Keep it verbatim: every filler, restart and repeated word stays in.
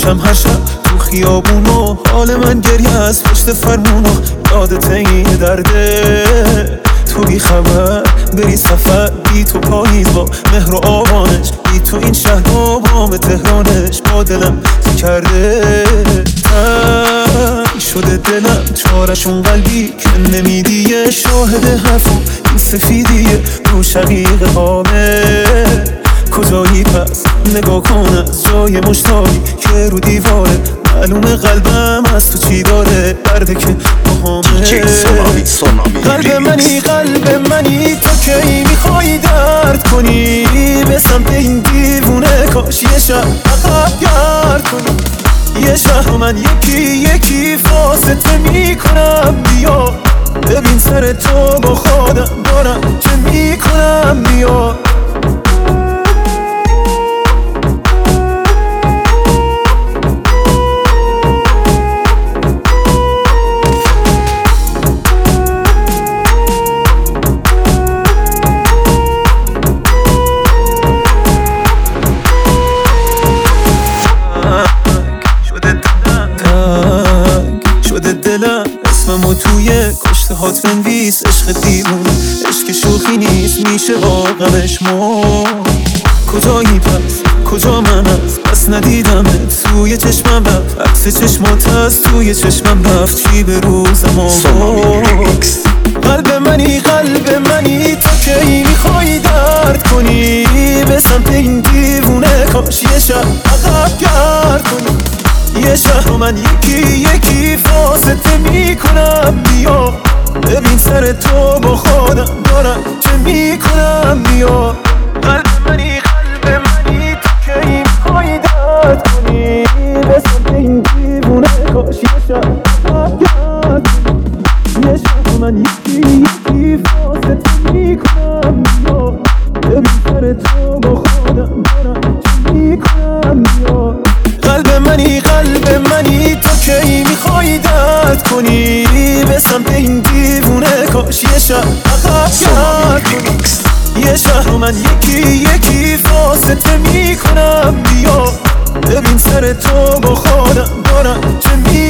میشم هر شب تو خیابونو، حال من گریه از پشت فرمونو. یادت این درده تو بی خبر بری سفر، بی تو پاییز با مهر و آوانش، بی تو این شهر و بام تهرانش با دلم کرده تنگ شده دلم. چارشون قلبی که نمیدیه، شاهد حرفم این سفیدیه رو شقیق قامه. کجایی پس نگاه کن از جای مشتاقی که رو دیواره، معلومه قلبم از تو چی داره، درده که باهامه. قلب منی قلب منی تو کی میخوای درد کنی به سمت این دیوونه، کاش یه شب عقب گرد کنی. یه شهر من یکی یکی فاسطه میکنم، بیا ببین سر تو با خودم دارم چه میکنم. بیا دلم اسممو توی کشته هات بنویس، عشق دیوونه عشق شوخی نیست، میشه واقعش ما. کجایی پس کجا من هست پس ندیدمت توی چشمم رفت، عکس چشمات هست توی چشمم رفت، چی به روزم آورد. قلب منی قلب منی تو کی میخوای درد کنی به سمت این دیوونه، کاش یه شب عقب گرد کنی. یه شهر من یکی یکی فاسطه میکنم، بیا ببین سر تو با خودم دارم چه میکنم. بیا قلب منی قلب منی تو کی میخوای درد کنی به سمت این دیوونه، کاش یه شب عقب گرد کنی. یه شهر من یکی یکی فاسطه میکنم، بیا ببین سر تو با خودم دارم چه میکنم. بیا قلب منی قلب منی تو کی میخوای درد کنی به سمت این دیوونه، کاش یه شب عقب گرد کنی. یه شهر من یکی یکی فاسطه میکنم، بیا ببین سر تو با خودم دارم چه میکنم.